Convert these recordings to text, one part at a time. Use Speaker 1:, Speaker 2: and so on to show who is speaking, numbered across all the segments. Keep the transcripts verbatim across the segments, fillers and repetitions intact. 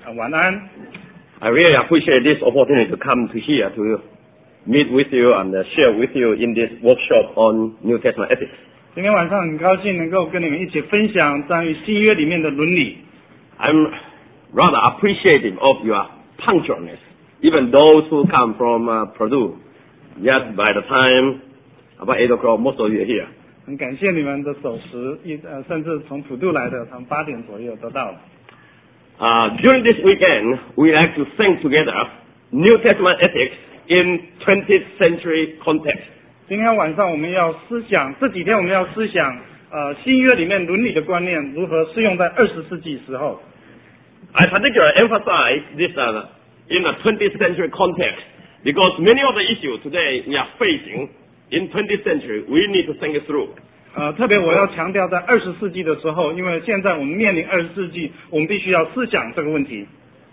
Speaker 1: 呃晚安。
Speaker 2: I really appreciate this opportunity to come to here to meet with you and share with you in this workshop on New Testament ethics.
Speaker 1: 今天晚上很高兴能够跟你们一起分享关于新约里面的伦理。
Speaker 2: I'm rather appreciative of your punctualness, even those who come from uh, Purdue. Yes, by the time about eight o'clock, most of you are here.
Speaker 1: 很感谢你们的守时，一呃，甚至从普渡来的，他们八点左右都到了。
Speaker 2: Uh, during this weekend, we like to think together New Testament ethics in twentieth century context.
Speaker 1: 今天晚上我们要思想，这几天我们要思想，呃，新约里面伦理的观念如何适用在二十世纪时候。
Speaker 2: I particularly emphasize this uh, in the twentieth century context because many of the issues today we are facing in twentieth century, we need to think it through.
Speaker 1: 呃，特别我要强调在二十世纪的时候，因为现在我们面临二十世纪，我们必须要思想这个问题。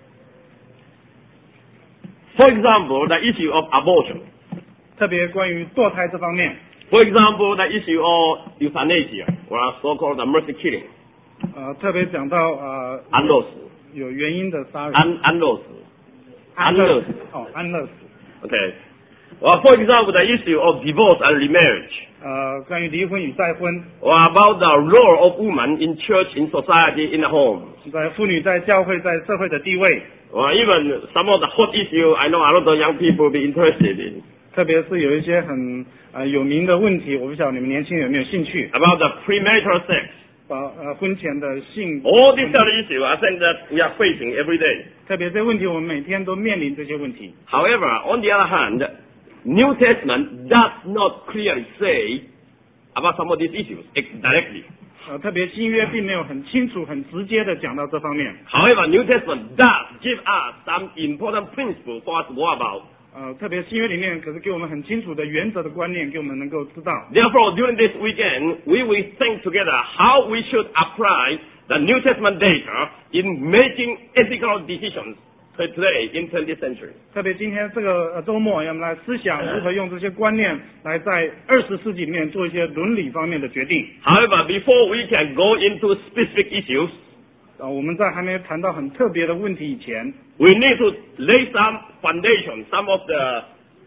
Speaker 2: For example, the issue of abortion.
Speaker 1: 特别关于堕胎这方面。
Speaker 2: For example, the issue of euthanasia, or so-called the mercy killing.
Speaker 1: 呃，特别讲到呃，
Speaker 2: 安乐死。
Speaker 1: 有原因的杀人。
Speaker 2: 安安乐死。
Speaker 1: 安乐死。哦，安乐死。
Speaker 2: Okay. Well, for example, the issue of divorce and remarriage.
Speaker 1: 呃，关于离婚与再婚。
Speaker 2: Or about the role of women in church, in society, in the home.
Speaker 1: 在妇女在教会在社会的地位。
Speaker 2: Or even some of the hot issue I know a lot of young people be interested in.
Speaker 1: 特别是有一些很呃有名的问题，我不晓得你们年轻人有没有兴趣。
Speaker 2: About the premarital sex.
Speaker 1: 把呃婚前的性。
Speaker 2: All these are the issues I think that we are facing every day.
Speaker 1: 特别这问题，我们每天都面临这些问题。
Speaker 2: However, on the other hand, New Testament does not clearly say about some of these issues directly.
Speaker 1: 呃，特别新约并没有很清楚、很直接的讲到这方面。
Speaker 2: However, New Testament does give us some important principles for us to go about.
Speaker 1: 呃，特别新约里面可是给我们很清楚的原则的观念，给我们能够知道。
Speaker 2: Therefore, during this weekend, we will think together how we should apply the New Testament data in making ethical decisions today in twentieth century.
Speaker 1: 特别今天这个呃周末，我们来思想如何用这些观念来在二十世纪里面做一些伦理方面的决定。
Speaker 2: However, before we can go into specific issues,
Speaker 1: 啊，我们在还没谈到很特别的问题以前
Speaker 2: we need to lay some foundation, some of the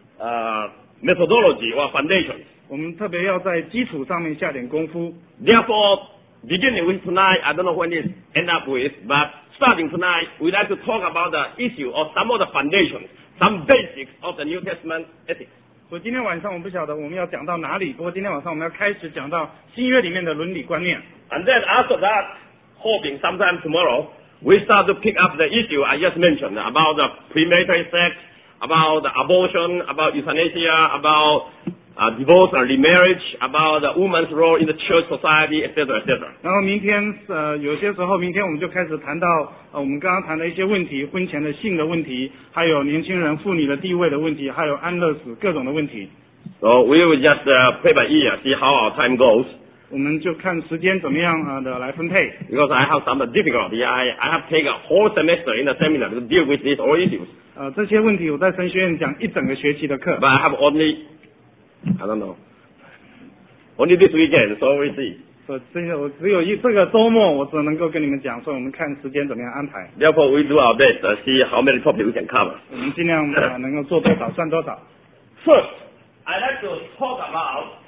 Speaker 2: uh, methodology or foundations.
Speaker 1: 我们特别要在基础上面下点功夫。
Speaker 2: Therefore, beginning with tonight, I don't know when it end up with, but starting tonight, we'd like to talk about the issue of some of the foundations, some basics of the New Testament ethics.
Speaker 1: 所以今天晚上我不晓得我们要讲到哪里，不过今天晚上我们要开始讲到新约里面的伦理观念。
Speaker 2: And then after that, hoping sometime tomorrow, we start to pick up the issue I just mentioned about the premarital sex, about the abortion, about euthanasia, about uh, divorce and remarriage, about the woman's role in the church society, et cetera, et cetera.
Speaker 1: 然后明天呃有些时候明天我们就开始谈到呃我们刚刚谈的一些问题，婚前的性的问题，还有年轻人妇女的地位的问题，还有安乐死各种的问题。
Speaker 2: So we will just uh, play by ear, see how our time goes.
Speaker 1: 我们就看时间怎么样啊的来分配。
Speaker 2: Because I have some difficulty, I I have taken a whole semester in the seminar to deal with these all issues.
Speaker 1: 呃，这些问题我在神学院讲一整个学期的课。
Speaker 2: But I have only, I don't know, only this weekend, so we'll see.
Speaker 1: 所这些我只有一这个周末，我只能够跟你们讲，所以我们看时间怎么样安排。
Speaker 2: Therefore, we do our best to see how many topics we can cover.
Speaker 1: 我们尽量啊能够做多少算多少。
Speaker 2: First, I'd like to talk about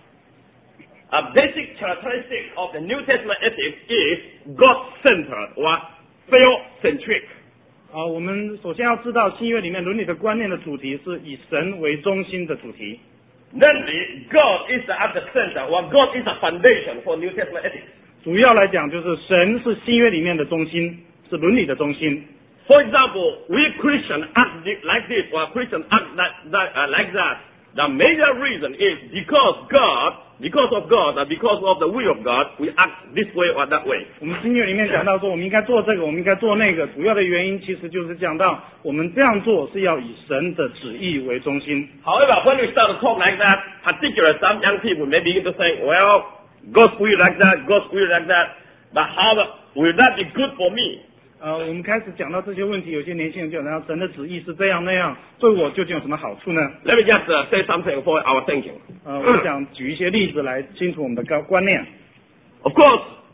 Speaker 2: a basic characteristic of the New Testament ethics is God-centered or theocentric.
Speaker 1: 啊，我们首先要知道新约里面伦理的观念的主题是以神为中心的主题。
Speaker 2: Namely, God is at the center, or God is a foundation for New Testament ethics.
Speaker 1: 主要来讲就是神是新约里面的中心，是伦理的中心。
Speaker 2: For example, we Christians act like this, or Christians act that, that, uh, like that. The major reason is because God, because of God, and because of the will of God, we act this way or that way.
Speaker 1: 我们新约里面讲到说，我们应该做这个，我们应该做那个，主要的原因其实就是讲到我们这样做是要以神的旨意为中心。
Speaker 2: However, when we start to talk like that, particularly some young people may begin to think, well, God's will like that, God's will like that, but how will that be good for me?
Speaker 1: 呃，我们开始讲到这些问题，有些年轻人就讲神的旨意是这样那样，对我究竟有什么好处呢？
Speaker 2: Let me just uh, say something for our thinking.
Speaker 1: 呃，我想举一些例子来清楚我们的观观念。
Speaker 2: Of course,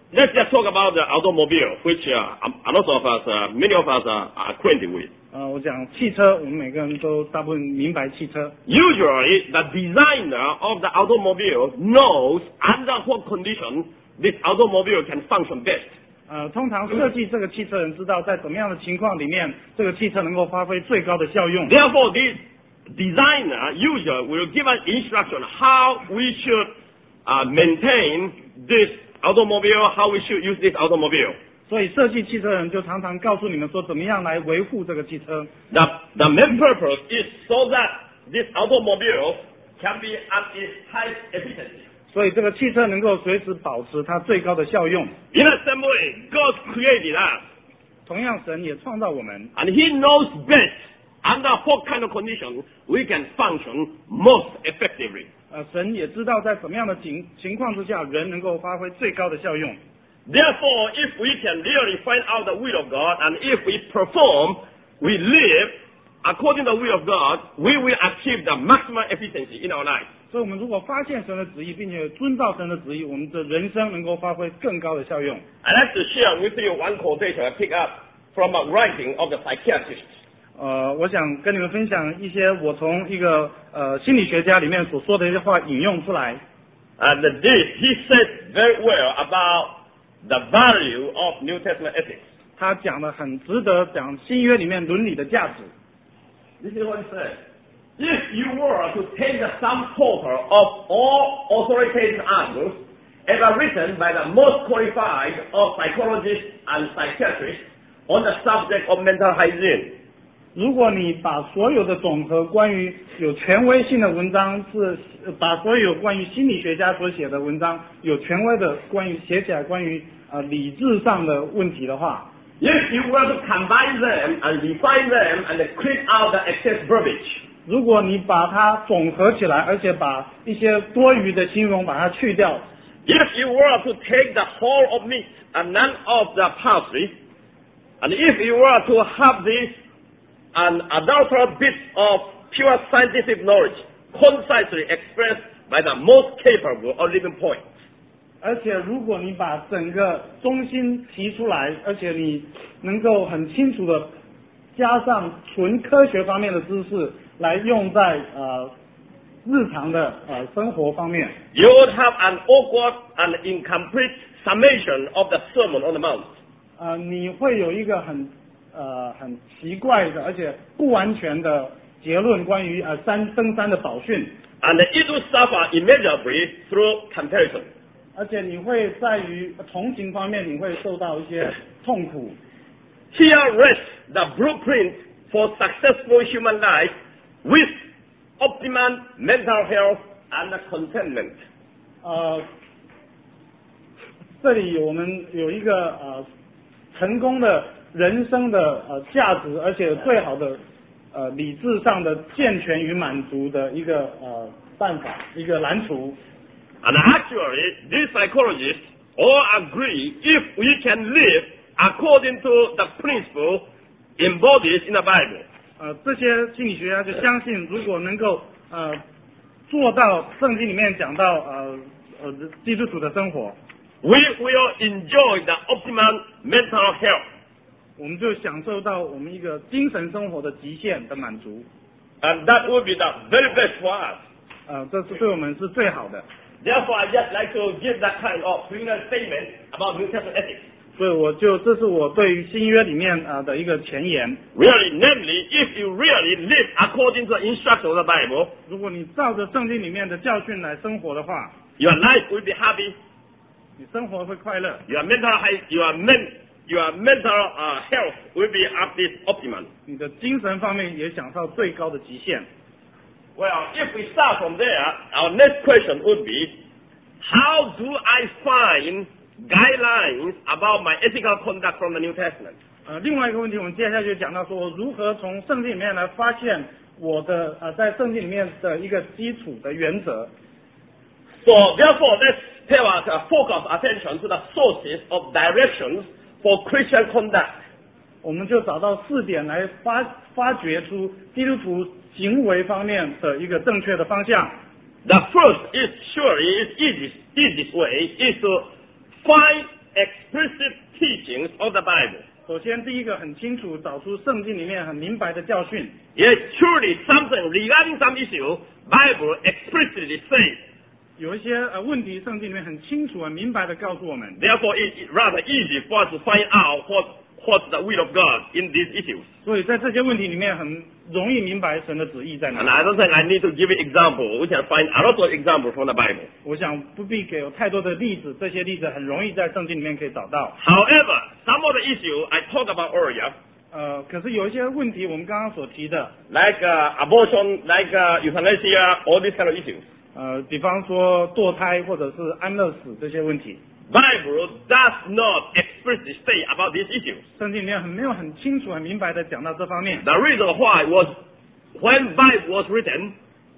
Speaker 2: Let's just talk about the automobile, which uh, a lot of us, uh, many of us are, are acquainted with.
Speaker 1: 呃，我讲汽车，我们每个人都大部分明白汽车。
Speaker 2: Usually, the designer of the automobile knows under what condition this automobile can function best.
Speaker 1: 呃，通常设计这个汽车人知道在怎么样的情况里面，这个汽车能够发挥最高的效用。
Speaker 2: Therefore, this designer usually will give us instruction how we should uh, maintain this automobile, how we should use this automobile.
Speaker 1: 所以设计汽车人就常常告诉你们说，怎么样来维护这个汽车。
Speaker 2: The, the main purpose is so that this automobile can be at its highest efficiency.
Speaker 1: 所以这个汽车能够随时保持它最高的效用。
Speaker 2: In the same way, God created us,
Speaker 1: 同样，神也创造我们，
Speaker 2: and He knows best under what kind of condition we can function most effectively.
Speaker 1: 呃，神也知道在什么样的情情况之下，人能够发挥最高的效用。
Speaker 2: Therefore, if we can really find out the will of God, and if we perform, we live according to the will of God, we will achieve the maximum efficiency in our life.
Speaker 1: 所以，我们如果发现神的旨意，并且遵照神的旨意，我们的人生能够发挥更高的效用。
Speaker 2: I'd like to share with you one quotation I pick up from a writing of the psychiatrist.
Speaker 1: 呃，我想跟你们分享一些我从一个呃心理学家里面所说的一些话引用出来。
Speaker 2: And this, he said very well about the value of New Testament ethics.
Speaker 1: 他讲的很值得讲新约里面伦理的价值。
Speaker 2: This is what he said. If you were to take the sum total of all authoritative articles ever written by the most qualified of psychologists and psychiatrists on the subject of mental hygiene,
Speaker 1: 如果你把所有的总和关于有权威性的文章是呃把所有关于心理学家所写的文章有权威的关于写起来关于呃理智上的问题的话，
Speaker 2: if you were to combine them and refine them and clean out the excess verbiage,
Speaker 1: 如果你把它总合起来，而且把一些多余的形容把它去掉，
Speaker 2: if you were to take the whole of meat and none of the parsley, and if you were to have this unadulterated bit of pure scientific knowledge concisely expressed by the most capable of living point,
Speaker 1: 而且如果你把整个中心提出来，而且你能够很清楚的加上纯科学方面的知识来用在呃日常的呃生活方面，
Speaker 2: you would have an awkward and incomplete summation of the Sermon on the Mount.
Speaker 1: 呃你会有一个很呃很奇怪的而且不完全的结论关于呃山登山的宝训，
Speaker 2: And it will suffer immeasurably through comparison.
Speaker 1: 而且你会在于同情方面你会受到一些痛苦。
Speaker 2: Here rests the blueprint for successful human life with optimum mental health and contentment.
Speaker 1: 呃，这里我们有一个呃成功的人生的呃价值，而且最好的呃理智上的健全与满足的一个呃办法，一个蓝图。
Speaker 2: And actually, these psychologists all agree if we can live according to the principle embodied in the Bible,
Speaker 1: 呃，这些心理学家就相信，如果能够呃做到圣经里面讲到呃呃基督徒的生活，
Speaker 2: we will enjoy the optimum mental health.
Speaker 1: 我们就享受到我们一个精神生活的极限的满足。
Speaker 2: And that will be the very best for us.
Speaker 1: 呃，这是对我们是最好的。
Speaker 2: Therefore, I just like to give that kind of preliminary statement about New Testament ethics.
Speaker 1: 所以我就这是我对于新约里面啊、呃、的一个前言。
Speaker 2: Really, namely, if you really live according to the instruction of the Bible,
Speaker 1: 如果你照着圣经里面的教训来生活的话，
Speaker 2: your life will be happy,
Speaker 1: 你生活会快乐，
Speaker 2: your mental high, your men, your mental uh, health will be at its optimum.
Speaker 1: 你的精神方面也享受最高的极限。
Speaker 2: Well, if we start from there, our next question would be, how do I find guidelines about my ethical conduct from the New Testament?
Speaker 1: 呃，另外一个问题，我们接下来就讲到说，如何从圣经里面来发现我的呃在圣经里面的一个基础的原则。
Speaker 2: So, therefore, let's pay our uh, focus attention to the sources of directions for Christian conduct.
Speaker 1: 我们就找到四点来发发掘出基督徒行为方面的一个正确的方向。
Speaker 2: The first is surely is easiest, easiest way is to find explicit teachings of the Bible.
Speaker 1: 首先，第一个很清楚找出圣经里面很明白的教训。
Speaker 2: Yet surely something regarding some issue, Bible explicitly says.
Speaker 1: 有一些呃问题，圣经里面很清楚、很明白的告诉我们。
Speaker 2: Therefore, it's rather easy for us to find out what what's the will of God in these issues.
Speaker 1: 所以在这些问题里面，很容易明白神的旨意在哪
Speaker 2: And
Speaker 1: 里。
Speaker 2: I don't think I need to give you example. We can find a lot of examples from the Bible.
Speaker 1: 我想不必给有太多的例子，这些例子很容易在圣经里面可以找到。
Speaker 2: However, some of the issue I talked about earlier,
Speaker 1: 呃，可是有一些问题，我们刚刚所提的，
Speaker 2: like uh, abortion, like uh, euthanasia, all these kind of issues.
Speaker 1: 呃，比方说堕胎或者是安乐死这些问题，
Speaker 2: Bible does not explicitly say about these issues.
Speaker 1: 圣经里面很没有很清楚、很明白的讲到这方面。
Speaker 2: The reason why was when Bible was written,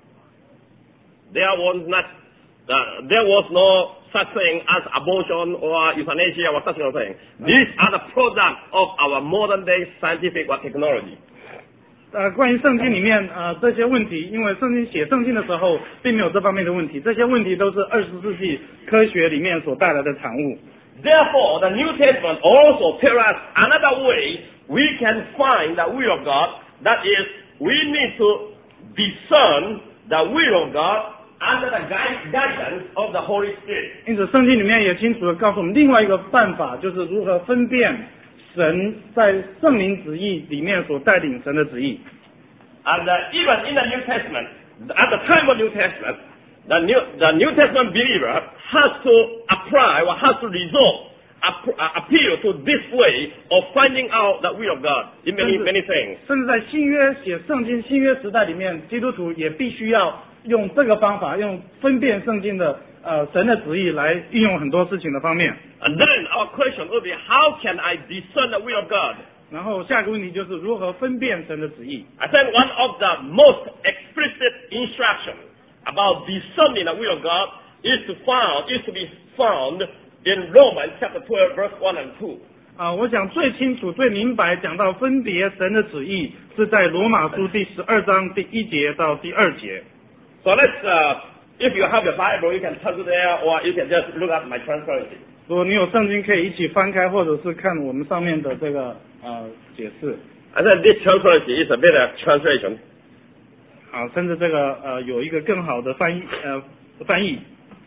Speaker 2: there was not, uh, there was no such thing as abortion or euthanasia or such kind of thing. These are the product of our modern day scientific or technology.
Speaker 1: 呃，关于圣经里面呃这些问题，因为圣经写圣经的时候并没有这方面的问题，这些问题都是二十世纪科学里面所带来的产物。
Speaker 2: Therefore, the New Testament also tells us another way we can find the will of God. That is, we need to discern the will of God under the guide, guidance of the Holy Spirit.
Speaker 1: 因此，圣经里面也清楚的告诉我们另外一个办法，就是如何分辨神在圣灵旨意里面所带领神的旨意。
Speaker 2: And uh, even in the New Testament, at the time of New Testament, the New, the New Testament believer has to apply or has to resort, app, uh, appeal to this way of finding out the will of God in many, many things.
Speaker 1: 甚至在新约写圣经新约时代里面，基督徒也必须要用这个方法，用分辨圣经的呃神的旨意来运用很多事情的方面。
Speaker 2: And then our question will be, how can I discern the will of God?
Speaker 1: 然后下一个问题就是如何分辨神的旨意。
Speaker 2: I think one of the most explicit instructions about discerning the will of God is to found is to be found in Romans chapter twelve, verse one and two.
Speaker 1: 啊，我想最清楚、最明白讲到分别神的旨意，是在罗马书第十二章第一节到第二节。
Speaker 2: So let's, uh, if you have your Bible, you can turn to there, or you can just look at my transparency.
Speaker 1: 如果你有圣经，可以一起翻开，或者是看我们上面的这个呃解释。
Speaker 2: I think this transparency is a better translation.
Speaker 1: 好，甚至这个呃有一个更好的翻译呃翻译，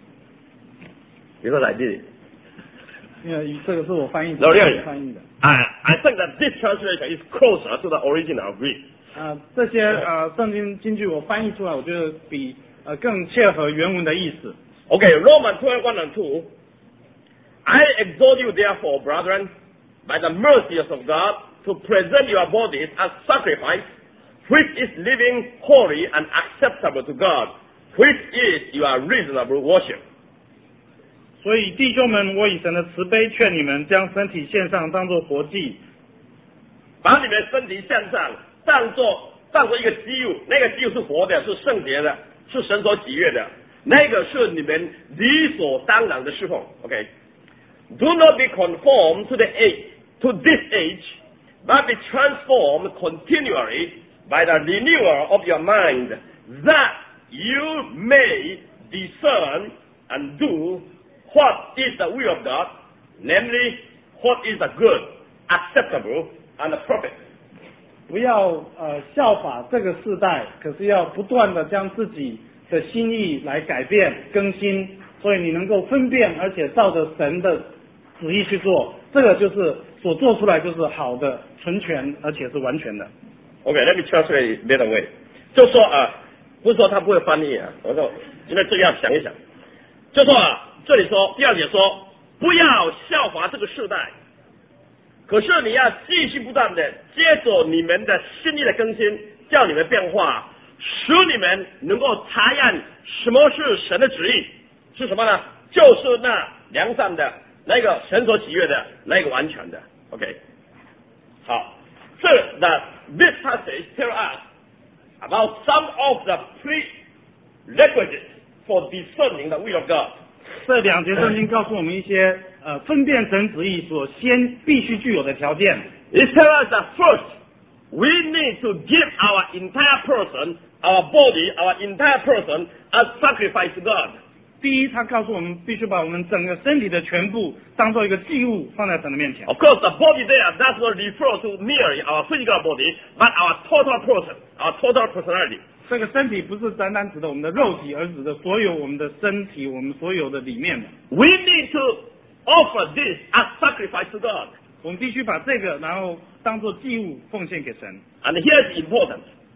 Speaker 2: Because I did it.
Speaker 1: 因为这个是我翻译的
Speaker 2: No, really.
Speaker 1: 翻译的。
Speaker 2: I, I think that this translation is closer to the original Greek.
Speaker 1: 啊，这些呃圣经经句我翻译出来，我觉得比呃更切合原文的意思。
Speaker 2: Okay, Romans twelve, one and two. I exhort you therefore, brethren, by the mercies of God, to present your bodies as sacrifice, which is living, holy, and acceptable to God, which is your reasonable worship.
Speaker 1: 所以弟兄们，我以神的慈悲劝你们，将身体献上，当作活祭，
Speaker 2: 把你们身体献上，当作当作一个祭物，那个祭物是活的，是圣洁的，是神所喜悦的，那个是你们理所当然的侍奉。Okay. Do not be conformed to the age, to this age, but be transformed continually by the renewal of your mind, that you may discern and do what is the will of God, namely, what is the good, acceptable, and perfect.
Speaker 1: 不要呃效法这个世代，可是要不断的将自己的心意来改变更新，所以你能够分辨，而且照着神的旨意去做，这个就是所做出来就是好的、纯全，而且是完全的。
Speaker 2: Okay, let me translate it better way. 就说啊，不是说他不会翻译啊，我说因为这个要想一想。就说啊，这里说第二节说，不要效法这个世代，可是你要继续不断的接着你们的心意的更新，叫你们变化，使你们能够查验什么是神的旨意，是什么呢？就是那良善的。那个神所喜悦的，那个完全的 ，OK， 好，这 the this passage tell us about some of the prerequisites for discerning the will of God.
Speaker 1: 这两节圣经告诉我们一些呃分辨神旨意所先必须具有的条件。
Speaker 2: It tells us that first we need to give our entire person, our body, our entire person as sacrifice to God.
Speaker 1: 第一，他告诉我们必须把我们整个身体的全部当做一个祭物放在神的面前。
Speaker 2: Of course, the body there does not refer to merely our physical body, but our total person, our total personality.
Speaker 1: 这个身体不是单单指的我们的肉体，而指的所有我们的身体，我们所有的里面的。
Speaker 2: We need to offer this as sacrifice to God.
Speaker 1: 我们必须把这个然后当做祭物奉献给神。
Speaker 2: And here's important.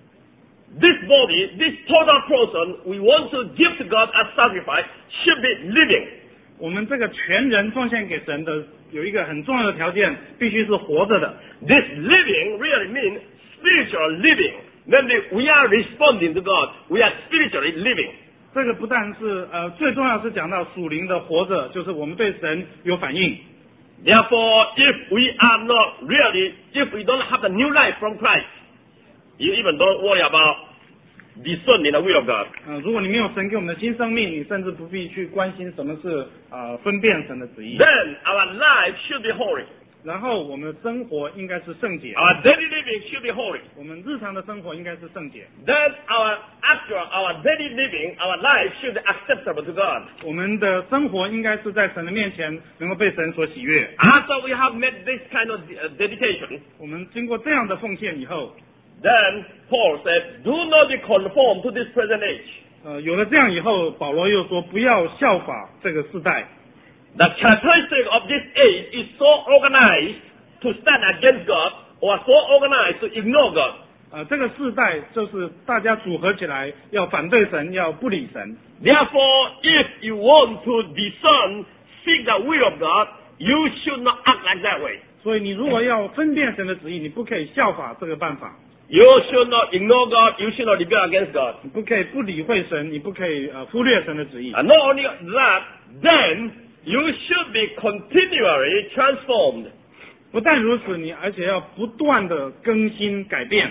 Speaker 2: This body, this total person we want to give to God as sacrifice should be living.
Speaker 1: 我们这个全人奉献给神的有一个很重要的条件，必须是活着的。
Speaker 2: This living really means spiritual living. Namely, we are responding to God. We are spiritually living.
Speaker 1: 这个不但是呃最重要是讲到属灵的活着，就是我们对神有反应。
Speaker 2: Therefore, if we are not really, if we don't have the new life from Christ, you even don't worry about discerning the will of God.
Speaker 1: 呃，如果你没有神给我们的新生命，你甚至不必去关心什么是呃分辨神的旨意。
Speaker 2: Then our life should be holy.
Speaker 1: 然后我们的生活应该是圣洁，
Speaker 2: Our daily living should be holy.
Speaker 1: 我们日常的生活应该是圣洁。
Speaker 2: Then our actual, our daily living, our life should be acceptable to God.
Speaker 1: 我们的生活应该是在神的面前能够被神所喜悦。
Speaker 2: After we have made this kind of uh, dedication,
Speaker 1: 我们经过这样的奉献以后，
Speaker 2: then Paul said, do not be conformed to this present age.
Speaker 1: 呃，有了这样以后，保罗又说不要效法这个世代。
Speaker 2: The characteristic of this age is so organized to stand against God or so organized to ignore God.
Speaker 1: 呃，这个世代就是大家组合起来要反对神，要不理神。
Speaker 2: Therefore, if you want to discern, seek the will of God, you should not act like that way.
Speaker 1: 所以你如果要分辨神的旨意，你不可以效法这个办法，
Speaker 2: You should not ignore God, you should not rebel against God.
Speaker 1: 你不可以不理会神，你不可以呃忽略神的旨意。
Speaker 2: And not only that, then you should be continually transformed.
Speaker 1: 不但如此，你而且要不断的更新改变，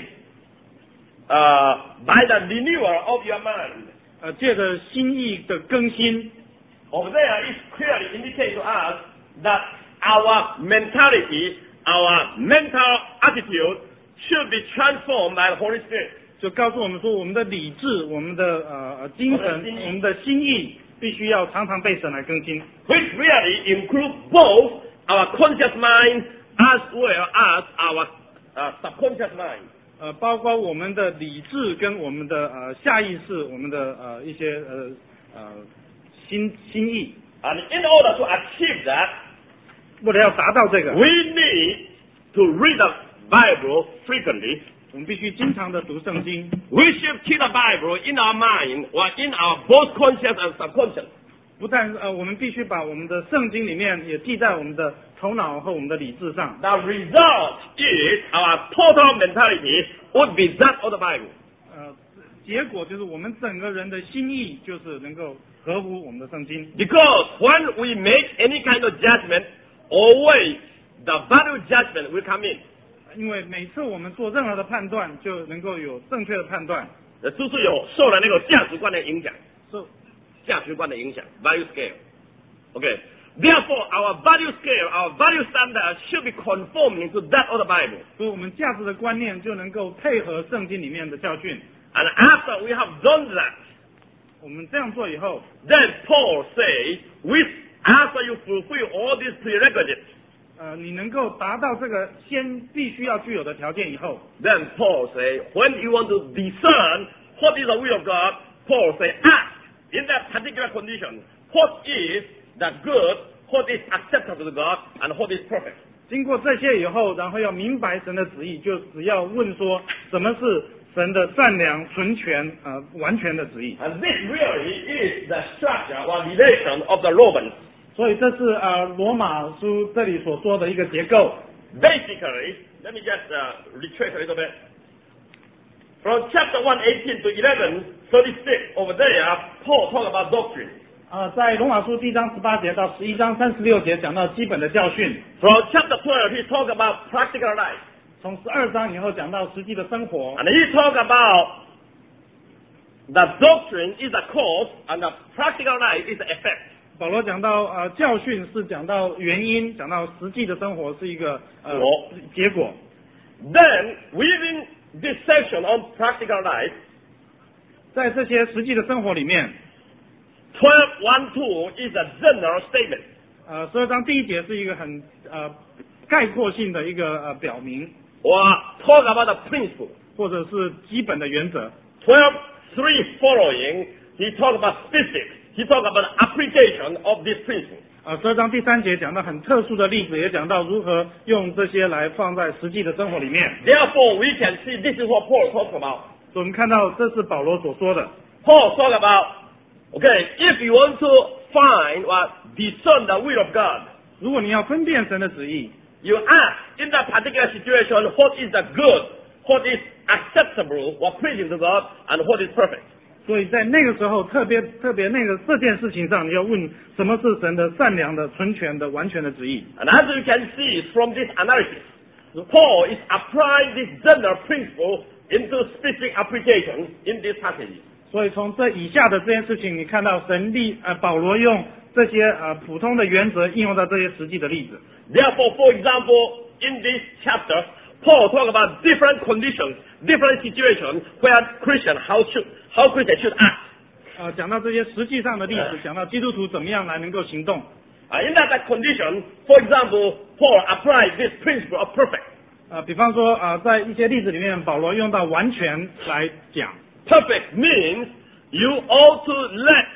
Speaker 2: Uh, by the renewal of your mind.
Speaker 1: 呃，借着心意的更新。
Speaker 2: Over there, it clearly indicates to us that our mentality, our mental attitude should be transformed by the Holy Spirit.
Speaker 1: 就告诉我们说，我们的理智、我们的呃精神、我们的心意，必须要常常被神来更新。
Speaker 2: Which really include both our conscious mind as well as our uh, subconscious mind.
Speaker 1: 呃，包括我们的理智跟我们的呃下意识，我们的呃一些呃呃心心意。
Speaker 2: And in order to achieve that,
Speaker 1: 为了要达到这个，
Speaker 2: we need to read the Bible frequently.
Speaker 1: 我们必须经常的读圣经。
Speaker 2: We should keep the Bible in our mind or in our both conscious and subconscious.
Speaker 1: 不但呃，我们必须把我们的圣经里面也记在我们的头脑和我们的理智上。
Speaker 2: The result is our total mentality would be that of the Bible.
Speaker 1: 呃，结果就是我们整个人的心意就是能够合乎我们的圣经。
Speaker 2: Because when we make any kind of judgment, always the value judgment will come in.
Speaker 1: 因为每次我们做任何的判断，就能够有正确的判断。
Speaker 2: 就是有受了那个价值观的影响，
Speaker 1: So,
Speaker 2: 价值观的影响 value scale. Okay. Therefore, our value scale, our value standard should be conforming to that of the Bible.
Speaker 1: 所以我们价值的观念就能够配合圣经里面的教训。
Speaker 2: And after we have done that,
Speaker 1: 我们这样做以后，
Speaker 2: then Paul says, with after you fulfill all these prerequisites,
Speaker 1: 呃，你能够达到这个先必须要具有的条件以后，
Speaker 2: then Paul says, when you want to discern what is the will of God, Paul says, act in that particular condition. What is the good, what is acceptable to God, and what is perfect.
Speaker 1: 经过这些以后，然后要明白神的旨意，就只要问说什么是神的善良、纯全、呃完全的旨意。
Speaker 2: And this really is the structure or relation of the Romans.
Speaker 1: 所以这是呃罗马书这里所说的一个结构。
Speaker 2: Basically, let me just uh, retrace a little bit. From chapter one eighteen to eleven thirty-six, over there, Paul talk about doctrine.
Speaker 1: 啊、在罗马书第一章十八节到十一章三十六节讲到基本的教训，
Speaker 2: From chapter twelve, he talk about practical life.
Speaker 1: 从十二章以后讲到实际的生活，
Speaker 2: And he talk about the doctrine is the cause and the practical life is the effect.
Speaker 1: 保罗讲到呃教训是讲到原因，讲到实际的生活是一个呃
Speaker 2: 果
Speaker 1: 结果。
Speaker 2: Then, within this section on practical life,
Speaker 1: 在这些实际的生活里面，
Speaker 2: twelve one two is a general statement.
Speaker 1: 呃，十二章第一节是一个很呃概括性的一个呃表明，
Speaker 2: Or talk about the principle.
Speaker 1: 或者是基本的原则。
Speaker 2: twelve three following, he talked about specifics. He talked about the application of this principle.
Speaker 1: 呃，十二章第三节讲到很特殊的例子，也讲到如何用这些来放在实际的生活里面。
Speaker 2: Therefore, we can see this is what Paul talks about.
Speaker 1: 所以我们看到这是保罗所说的。
Speaker 2: Paul talked about, okay, if you want to find or discern the will of God,
Speaker 1: 如果你要分辨神的旨意，
Speaker 2: you ask in that particular situation what is the good, what is acceptable, what pleasing to God, and what is perfect.
Speaker 1: 所以在那个时候，特别特别那个这件事情上，你要问什么是神的善良的、纯全的、完全的旨意。
Speaker 2: And as you can see from this analysis, Paul is applying this general principle into specific application in this passage.
Speaker 1: 所以从这以下的这件事情，你看到神力呃保罗用这些呃普通的原则应用到这些实际的例子。
Speaker 2: Therefore, for example, in this chapter, Paul talk about different conditions, different situations where Christian how should how Christian should act.
Speaker 1: 呃，讲到这些实际上的例子，讲到基督徒怎么样来能够行动。
Speaker 2: Uh, in that, that condition, for example, Paul applied this principle of perfect.
Speaker 1: 呃，比方说呃，在一些例子里面，保罗用到完全来讲。
Speaker 2: Perfect means you ought to let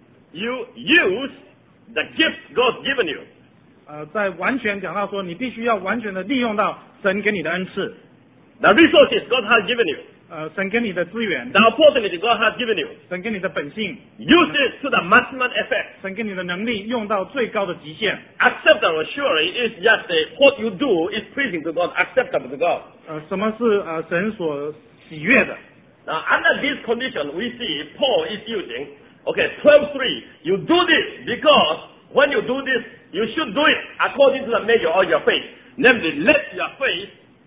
Speaker 2: you use the gift God given you.
Speaker 1: 呃，在完全讲到说，你必须要完全的利用到神给你的恩赐，
Speaker 2: The resources God has given you,
Speaker 1: 呃，神给你的资源，
Speaker 2: the opportunity God has given you,
Speaker 1: 神给你的本性，
Speaker 2: use it to the maximum effect.
Speaker 1: 神给你的能力用到最高的极限。
Speaker 2: Acceptable surely is just uh, what you do is pleasing to God, acceptable to God.
Speaker 1: 呃，什么是呃神所喜悦的？
Speaker 2: Now, under this condition, we see Paul is using, okay, twelve three. You do this because when you do this, you should do it according to the measure of your faith. Namely, let your faith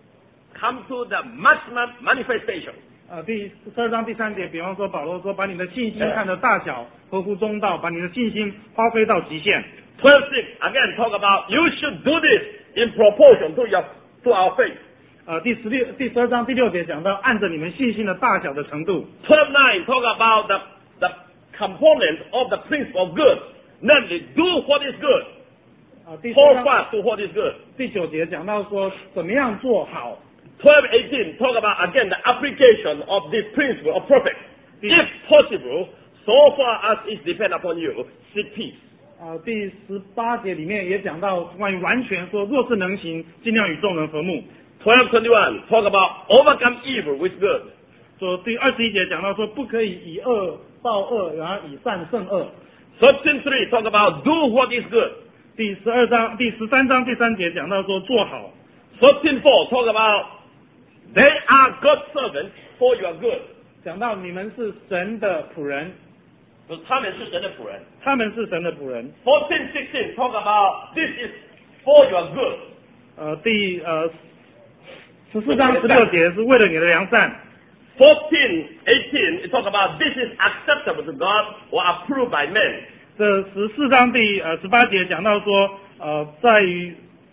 Speaker 2: come to the maximum manifestation.
Speaker 1: 呃，第十二章第三节，比方说保罗说，把你的信心看得大小合乎中道，把你的信心发挥到极限。
Speaker 2: twelve six, again, talk about you should do this in proportion to your to our faith.
Speaker 1: 呃，第十六第十二章第六节讲到，按着你们信心的大小的程度。
Speaker 2: twelve nine, talk about the, the components of the principle of good. Namely, do what is good.
Speaker 1: 啊，第十
Speaker 2: Hold
Speaker 1: 章
Speaker 2: fast to what is good.
Speaker 1: 第九节讲到说，怎么样做好。
Speaker 2: twelve eighteen, talk about again the application of this principle of perfect. If possible, so far as it depends upon you, seek peace.
Speaker 1: 啊，第十八节里面也讲到关于完全说，若是能行，尽量与众人和睦。
Speaker 2: twelve twenty-one, talk about overcome evil with good.
Speaker 1: 说第二十一节讲到说，不可以以恶报恶，然后以善胜恶。
Speaker 2: thirteen three, talk about do what is good.
Speaker 1: 第十二章第十三章第三节讲到说，做好。
Speaker 2: thirteen four, talk about they are God's servants for your good.
Speaker 1: 讲到你们是神的仆人，
Speaker 2: 他们是神的仆人。
Speaker 1: 他们是神的仆人。
Speaker 2: fourteen sixteen, talk about this is for your good.
Speaker 1: 呃，第呃十四章十六节是为了你的良善。
Speaker 2: fourteen eighteen, it talk about this is acceptable to God or approved by men.
Speaker 1: 这十四章第呃十八节讲到说，呃，在于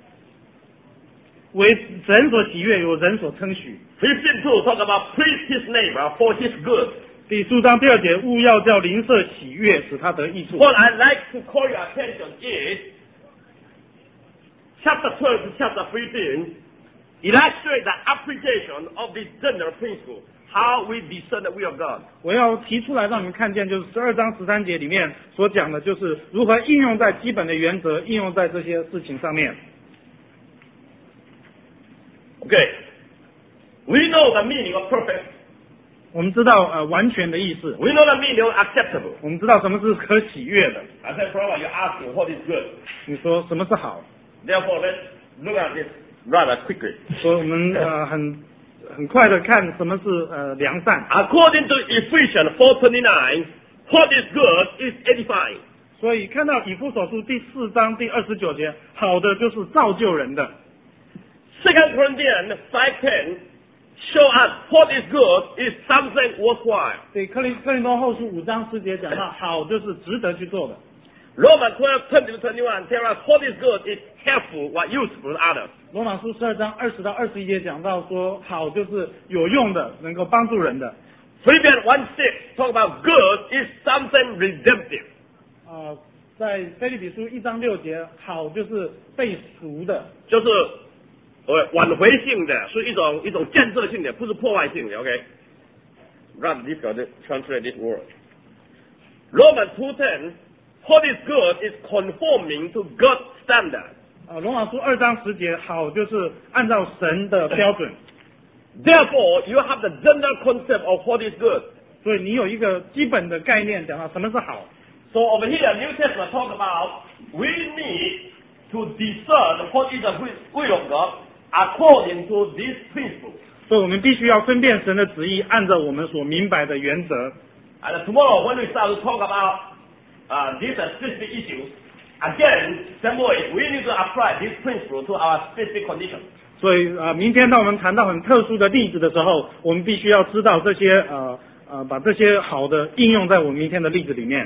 Speaker 1: 为人所喜悦，有人所称许。
Speaker 2: fifteen two, talk about please his neighbor for his good.
Speaker 1: 第十五章第二节，勿要叫邻舍喜悦，使他得益处。
Speaker 2: What I'd like to call your attention is chapter twelve to chapter fifteen illustrate the application of this general principle, how we discern the will of God.
Speaker 1: 我要提出来让你们看见，就是十二章十三节里面所讲的，就是如何应用在基本的原则，应用在这些事情上面。
Speaker 2: Okay. We know the meaning of perfect.
Speaker 1: 我们知道呃完全的意思，
Speaker 2: We know the meaning of acceptable.
Speaker 1: 我们知道什么是可喜悦的。
Speaker 2: I said, Brother, you're asking what is good.
Speaker 1: 你说什么是好？
Speaker 2: Therefore, let's look at this rather quickly.
Speaker 1: 所以我们呃很很快的看什么是呃良善。
Speaker 2: According to Ephesians four twenty-nine, what is good is edifying.
Speaker 1: 所以看到以弗所书第四章第二十九节，好的就是造就人的。
Speaker 2: Second Corinthians five ten show us what is good is something worthwhile.
Speaker 1: 对，克林克林多后书五章十节讲到，好就是值得去做的。
Speaker 2: Romans twelve twenty to twenty-one tell us what is good is helpful or useful to others.
Speaker 1: 罗马书十二章二十到二十一节讲到说，好就是有用的，能够帮助人的。
Speaker 2: Philippians one six talk about good is something redemptive.
Speaker 1: 呃，在腓立比书一章六节，好就是被赎的，
Speaker 2: 就是呃挽回性的，是一种一种建设性的，不是破坏性的。OK，rather difficult to translate this word. Romans two ten, what is good is conforming to God's standard.
Speaker 1: 呃，罗马书二章十节，好就是按照神的标准，
Speaker 2: Therefore, you have the general concept of what is good.
Speaker 1: 所以你有一个基本的概念，讲到什么是好。
Speaker 2: So over here, New Testament talk about we need to discern what is the will of God according to this principle.
Speaker 1: 所以我们必须要分辨神的旨意，按照我们所明白的原则。
Speaker 2: And tomorrow, when we start to talk about uh, these specific issues, again, same way, we need to apply this principle to our specific conditions.
Speaker 1: 所以呃，明天当我们谈到很特殊的例子的时候，我们必须要知道这些呃呃，把这些好的应用在我们明天的例子里面。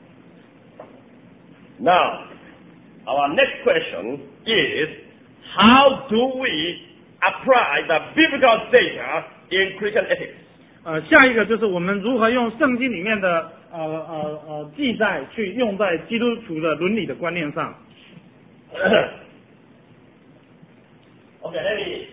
Speaker 2: Now, our next question is, how do we apply the biblical data in Christian ethics?
Speaker 1: 呃，下一个就是我们如何用圣经里面的呃呃呃记载去用在基督徒的伦理的观念上。
Speaker 2: Okay, let me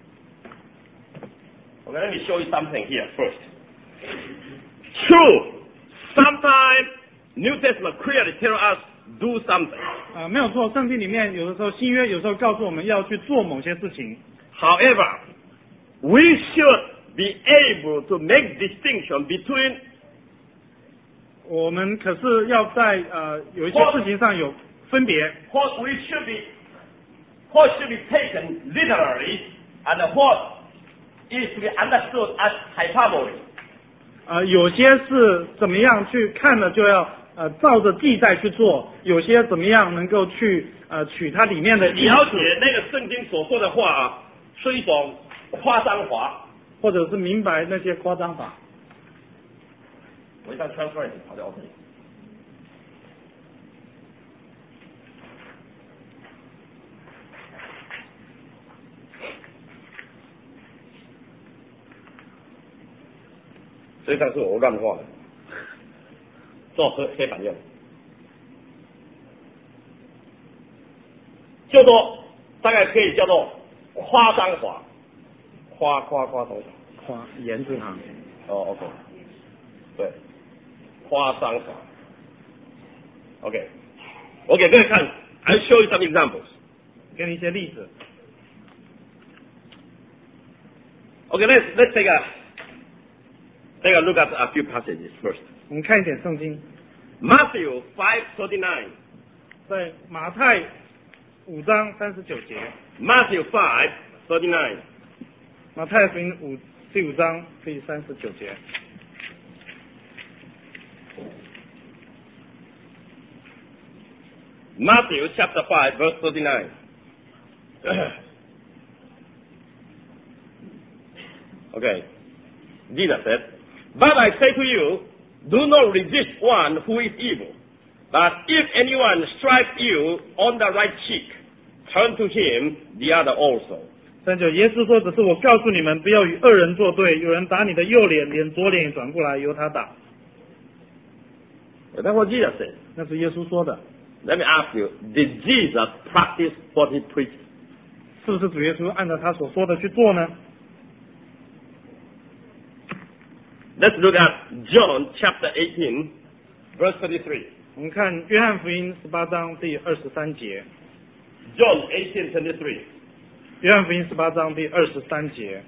Speaker 2: okay, let me show you something here first. True, sometimes New Testament clearly tell us do something.
Speaker 1: 呃，没有错，圣经里面有的时候新约有时候告诉我们要去做某些事情。
Speaker 2: However, we should be able to make distinction between
Speaker 1: 我们可是要在呃有一些事情上有分别。
Speaker 2: what we should be what should be taken literally and what is to be understood as hyperbole.
Speaker 1: 呃，有些是怎么样去看了就要呃照着记载去做，有些怎么样能够去呃取它里面的意
Speaker 2: 了
Speaker 1: 思，
Speaker 2: 解那个圣经所说的话啊，是一种夸张化。
Speaker 1: 或者是明白那些夸张法。
Speaker 2: 我一旦 transfer 好的 OK。这一张是我乱画的，做黑黑板用。就说大概可以叫做夸张化，夸夸夸张化。
Speaker 1: 夸言字旁。
Speaker 2: 哦 ，OK， 对，夸张化。OK， 我给各位看 ，I show you some examples。
Speaker 1: 给你一些例子。
Speaker 2: OK，let's let's take a take a look at a few passages first.
Speaker 1: 我们看一点圣经，
Speaker 2: Matthew five thirty nine.
Speaker 1: 在马太五章三十九节，
Speaker 2: Matthew five thirty nine.
Speaker 1: 马太福音五第五章第三十九节。
Speaker 2: Matthew chapter five verse thirty nine. Okay. Jesus said, "But I say to you, do not resist one who is evil. But if anyone strikes you on the right cheek, turn to him the other also."
Speaker 1: 三九，耶稣说：“只是我告诉你们，不要与恶人作对。有人打你的右脸，连左脸也转过来，由他打。”
Speaker 2: That's what Jesus said.
Speaker 1: 那是耶稣说的，
Speaker 2: Let me ask you, did Jesus practice what he preached?
Speaker 1: 是不是主耶稣按照他所说的去做呢？
Speaker 2: Let's look at John chapter eighteen, verse thirty-three.
Speaker 1: 我们看约翰福音十八章第二十三节。
Speaker 2: John eighteen twenty-three.
Speaker 1: 约翰福音十八章第二十三节。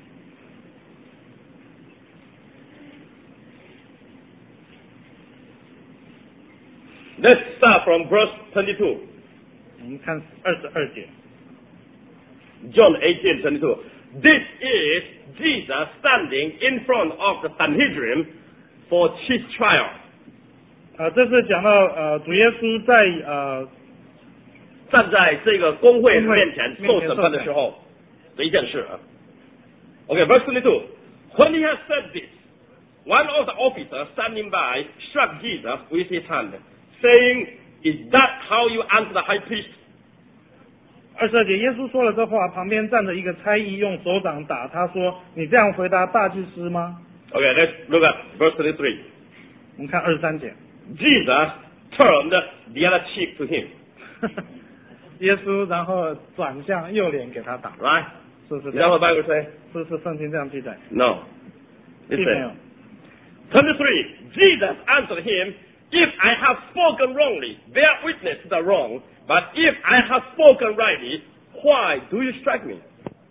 Speaker 2: Let's start from verse twenty-two.
Speaker 1: 我们看二十二节。
Speaker 2: John eighteen twenty-two. This is Jesus standing in front of the Sanhedrin for his trial.
Speaker 1: 呃，这是讲到呃主耶稣在呃
Speaker 2: 站在这个公会
Speaker 1: 公会
Speaker 2: 面前
Speaker 1: 面前
Speaker 2: 受审判的时候的一件事啊。Okay, verse twenty-two. When he had said this, one of the officers standing by struck Jesus with his hand, saying, "Is that how you answer the high priest?"
Speaker 1: 二十二节，耶稣说了这话，旁边站着一个差役，用手掌打他说：“你这样回答大祭司吗
Speaker 2: Okay, let's look at verse thirty-three.
Speaker 1: ？”我们看二十三节，
Speaker 2: Jesus turned the other cheek to him.
Speaker 1: 耶稣然后转向右脸给他打，
Speaker 2: Right?
Speaker 1: 是不是
Speaker 2: Is
Speaker 1: 这
Speaker 2: that
Speaker 1: 样？
Speaker 2: what the Bible says?
Speaker 1: 是不是圣经这样记载？
Speaker 2: No. It
Speaker 1: 并没有
Speaker 2: says,。twenty-three, Jesus answered him, If I have spoken wrongly, bear witness to the wrong. But if I have spoken rightly, why do you strike me?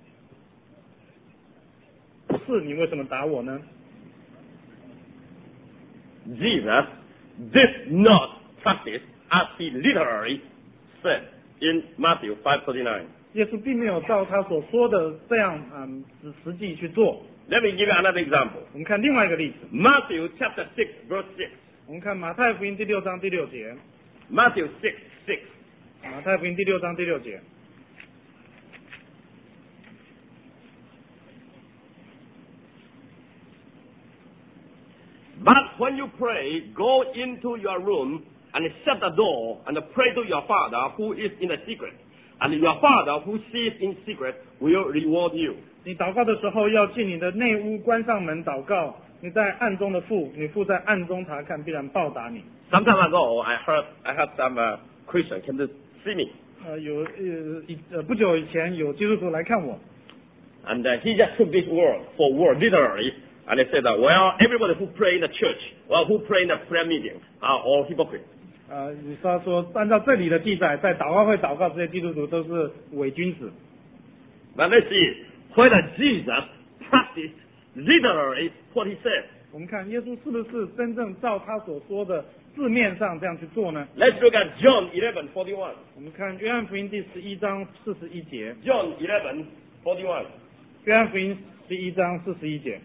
Speaker 1: 不是，你为什么打我呢？
Speaker 2: Jesus did not practice as he literally said in Matthew five thirty-nine.
Speaker 1: 耶稣并没有照他所说的这样，嗯，实实际去做。
Speaker 2: Let me give you another example.
Speaker 1: 我们看另外一个例子，
Speaker 2: Matthew chapter six, verse six.
Speaker 1: 我们看马太福音第六章第六节，
Speaker 2: Matthew six, six.
Speaker 1: 马太福音第六章第六节，
Speaker 2: But when you pray, go into your room and shut the door and pray to your Father who is in the secret. And your Father who sees in secret will reward you.
Speaker 1: 你祷告的时候要进你的内屋，关上门祷告。你在暗中的父，你父在暗中查看，必然报答你。
Speaker 2: Some time ago, I heard I heard some uh, Christian came to see me,
Speaker 1: 呃，有呃一呃不久以前有基督徒来看我，
Speaker 2: and uh, he just took this word for word literally, and he said that well, everybody who pray in the church, well, who pray in the prayer meeting, are all hypocrites.
Speaker 1: 呃，他说按照这里的记载，在祷告会祷告这些基督徒都是伪君子。
Speaker 2: But let's see whether Jesus practiced literally what he said.
Speaker 1: 我们看耶稣是不是真正照他所说的字面上这样去做呢？
Speaker 2: Let's look at John eleven forty-one.
Speaker 1: 我们看约翰福音第十一章四十一节，
Speaker 2: John eleven forty-one.
Speaker 1: 约翰福音十一章四十一节。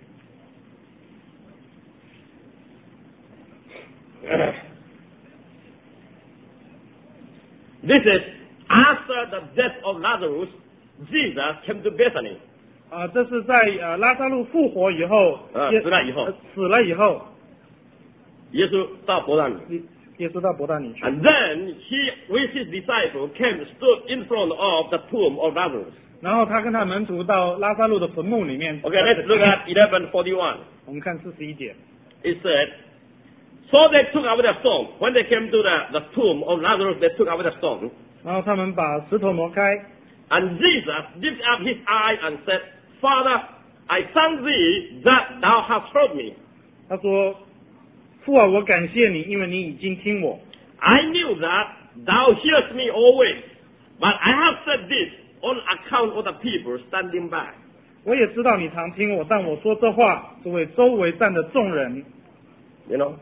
Speaker 2: This is after the death of Lazarus, Jesus came to Bethany.
Speaker 1: 啊、这是在呃拉萨路复活以后，
Speaker 2: 啊
Speaker 1: 耶
Speaker 2: 死了以后
Speaker 1: 呃死了以后，
Speaker 2: 耶稣到伯大尼。
Speaker 1: 耶耶稣到伯大尼去，
Speaker 2: And then he, with his disciples, came stood in front of the tomb of Lazarus.
Speaker 1: 然后他跟他门徒到拉萨路的坟墓里面。
Speaker 2: Okay, let's look at eleven forty-one.
Speaker 1: 我们看四十一节，
Speaker 2: It said, so they took away the stone. When they came to the, the tomb of Lazarus, they took away the stone.
Speaker 1: 然后他们把石头挪开，
Speaker 2: And Jesus lifted up his eye and said, Father, I thank thee that thou hast heard me.
Speaker 1: 他说：“父啊，我感谢你，因为你已经听我。
Speaker 2: I knew that thou hearest me always, but I have said this on account of the people standing by.
Speaker 1: 我也知道你常听我，但我说这话是为周围站的众人。
Speaker 2: You know,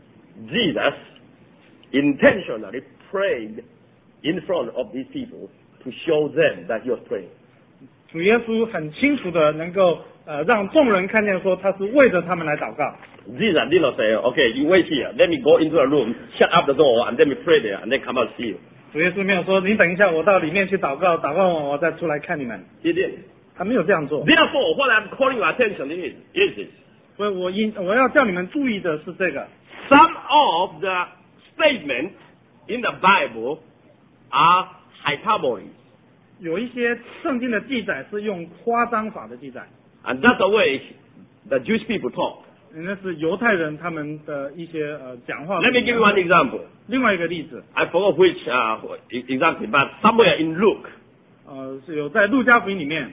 Speaker 2: Jesus intentionally prayed in front of these people to show them that he was praying.
Speaker 1: 主耶稣很清楚的能够呃让众人看见说他是为着他们来祷告。
Speaker 2: Jesus did not say, okay, you wait here, let me go into a room, shut up the door, and let me pray there, and then come out and see you.
Speaker 1: 主耶稣没有说你等一下，我到里面去祷告，祷告完我再出来看你们。
Speaker 2: He did.
Speaker 1: 他没有这样做。
Speaker 2: Therefore, what I'm calling your attention is, is this.
Speaker 1: 所以我应我要叫你们注意的是这个，
Speaker 2: Some of the statements in the Bible are hyperbole.
Speaker 1: 有一些圣经的记载是用夸张法的记载，
Speaker 2: And that's the way the Jewish people talk.
Speaker 1: 那是犹太人他们的一些呃讲话。
Speaker 2: Let me give you one example.
Speaker 1: 另外一个例子，
Speaker 2: I forgot which uh, exactly, but somewhere in Luke,
Speaker 1: 呃，是有在路加福音里面，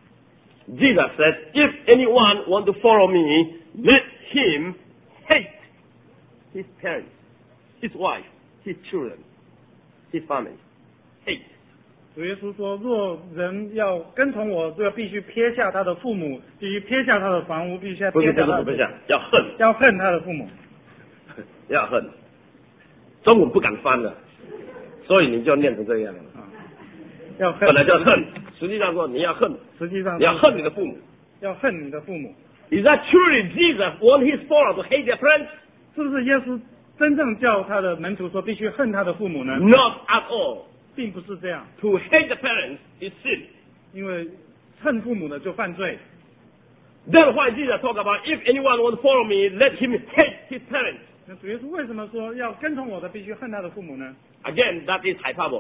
Speaker 2: Jesus said, if anyone want to follow me, let him hate his parents, his wife, his children, his family. Hate.
Speaker 1: 主耶稣说，若人要跟从我，就要必须撇下他的父母，必须撇下他的房屋，必须要
Speaker 2: 不是
Speaker 1: 撇下他的，
Speaker 2: 不是不是，要恨，
Speaker 1: 要恨他的父母。
Speaker 2: 要恨。中文不敢翻了，所以你就念成这样了。
Speaker 1: 啊，要恨，
Speaker 2: 本来叫恨，实际上说你要恨，
Speaker 1: 实际上
Speaker 2: 你要恨你的父母。
Speaker 1: 要恨你的父母，
Speaker 2: Is that truly Jesus want his followers to hate their parents?
Speaker 1: 是不是耶稣真正叫他的门徒说必须恨他的父母呢？
Speaker 2: Not at all.
Speaker 1: 并不是这样，
Speaker 2: To hate the parents is sin.
Speaker 1: 因为恨父母的就犯罪。
Speaker 2: That's why Jesus talk about if anyone want to follow me, let him hate his parents.
Speaker 1: 那主耶稣为什么说要跟从我的必须恨他的父母呢？
Speaker 2: Again, that is hyperbole.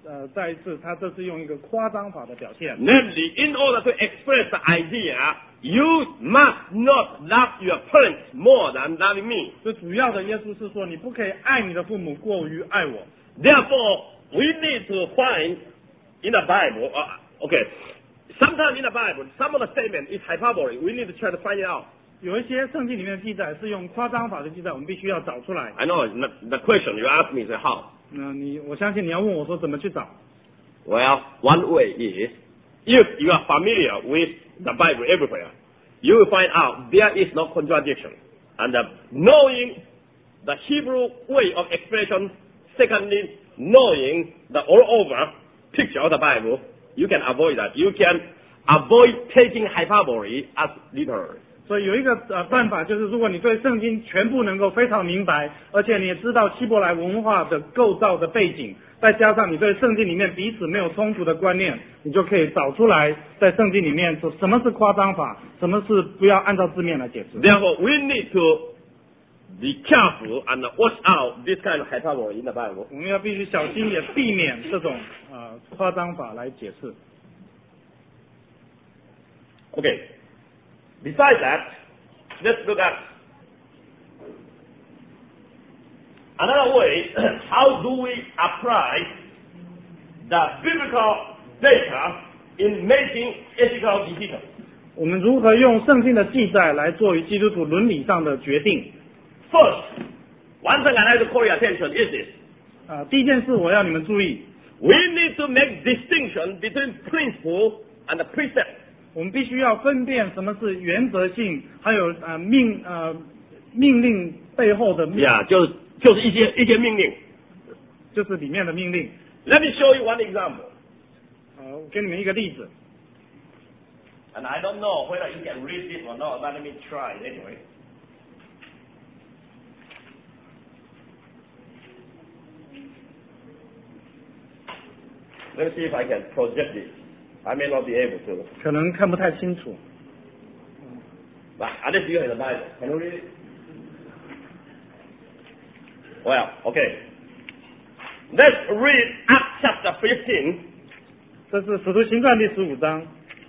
Speaker 1: 呃再一次，他这是用一个夸张法的表现。
Speaker 2: Namely, in order to express the idea, you must not love your parents more than loving me.
Speaker 1: 最主要的，耶稣是说，你不可以爱你的父母过于爱我。
Speaker 2: Therefore, we need to find in the Bible, uh, okay, sometimes in the Bible, some of the statement is hyperbole. We need to try to find it out.
Speaker 1: 有一些圣经里面的记载是用夸张法的记载，我们必须要找出来。
Speaker 2: I know the, the question you asked me is how.
Speaker 1: 那你，我相信你要问我说怎么去找。
Speaker 2: Well, one way is, if you are familiar with the Bible everywhere, you will find out there is no contradiction. And uh, knowing the Hebrew way of expression, secondly, knowing the all-over picture of the Bible, you can avoid that. You can avoid taking hyperbole as literal.
Speaker 1: 所以有一个呃办法，就是如果你对圣经全部能够非常明白，而且你也知道希伯来文化的构造的背景，再加上你对圣经里面彼此没有冲突的观念，你就可以找出来在圣经里面说什么是夸张法，什么是不要按照字面来解释。
Speaker 2: Therefore, we need to be careful and watch out this kind of hyperbole in the Bible.
Speaker 1: 我们要必须小心，也避免这种呃夸张法来解释。
Speaker 2: Okay. Besides that, let's look at another way. How do we apply the biblical data in making ethical decisions?
Speaker 1: 我们如何用圣经的记载来作为基督徒伦理上的决定？
Speaker 2: First, one thing I'd like to call your attention is this.
Speaker 1: 啊、第一件事我要你们注意，
Speaker 2: We need to make distinction between principle and precept.
Speaker 1: 我们必须要分辨什么是原则性，还有呃命呃命令背后的命，
Speaker 2: Yeah, 就是就是一些一些命令。
Speaker 1: 就是里面的命令。
Speaker 2: Let me show you one example.
Speaker 1: 呃，我给你们一个例子，
Speaker 2: And I don't know whether you can read this or not, but let me try it anyway. Let me see if I can project this. I may not be able to.
Speaker 1: 可能看不太清楚。
Speaker 2: But at least you have the Bible. Can you read it? Well, okay. Let's read Acts chapter fifteen,
Speaker 1: 这是《使徒行传》第十五章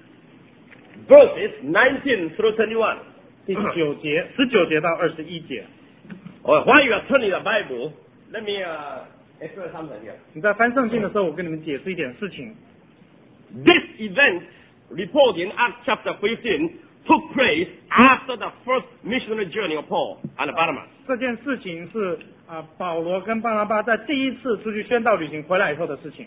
Speaker 2: verses nineteen through twenty-one.
Speaker 1: 第九节，十九节到二十一节。
Speaker 2: Or while you are turning the Bible, let me uh, explain something here.
Speaker 1: 你在翻圣经的时候，我跟你们解释一点事情。
Speaker 2: This event reported in Acts chapter fifteen took place after the first missionary journey of Paul and Barnabas.
Speaker 1: 这件事情是啊、保罗跟巴拿巴在第一次出去宣道旅行回来以后的事情。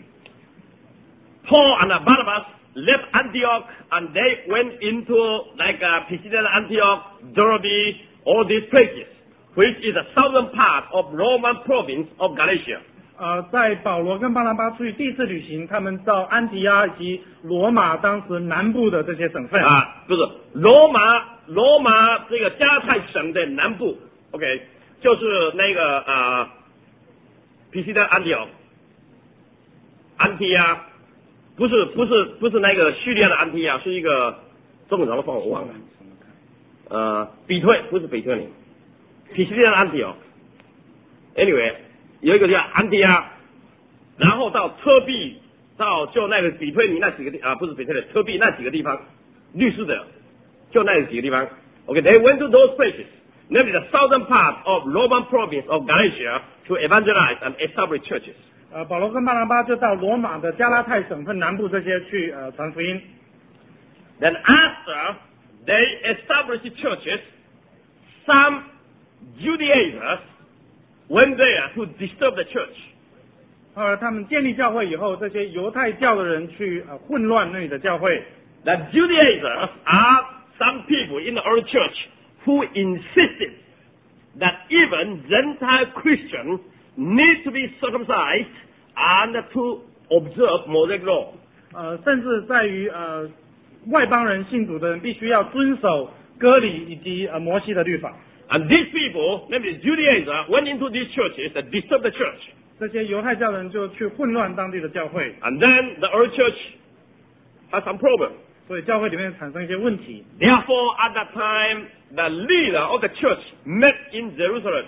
Speaker 2: Paul and Barnabas left Antioch and they went into like uh, Pisidian Antioch, Derbe, all these places, which is the southern part of Roman province of Galatia.
Speaker 1: 呃，在保罗跟巴拿巴出去第一次旅行，他们到安提阿以及罗马当时南部的这些省份。
Speaker 2: 啊，不是罗马，罗马这个加泰省的南部 ，OK， 就是那个呃，皮西的安提奥，安提亚，不是不是不是那个叙利亚的安提亚，是一个中文怎么放我忘了，呃，比推不是比推尼，皮西的安提奥 ，anyway 有一个叫安提亚，然后到特币。到就那个比推尼那几个地啊，不是比推尼，特币那几个地方，律师的，就那几个地方。Okay, they went to those places, namely the southern part of Roman province of Galatia, to evangelize and establish churches.
Speaker 1: 呃，保罗跟巴拿巴就到罗马的加拉太省份南部这些去呃传福音。
Speaker 2: Then after they established churches, some Judaizers went there to disturb the church.
Speaker 1: 后来他们建立教会以后，这些犹太教的人去呃混乱那里的教会。
Speaker 2: The Judaizers are some people in the early church who insisted that even Gentile Christians need to be circumcised and to observe Mosaic law.
Speaker 1: 呃，甚至在于呃外邦人信主的人必须要遵守割礼以及呃摩西的律法。
Speaker 2: And these people, namely Judaizers, went into these churches and disturbed the church.
Speaker 1: 这些犹太教人就去混乱当地的教会，
Speaker 2: And then the early church had some problem.
Speaker 1: 所以教会里面产生一些问题。
Speaker 2: Therefore, at that time, the leader of the church met in Jerusalem.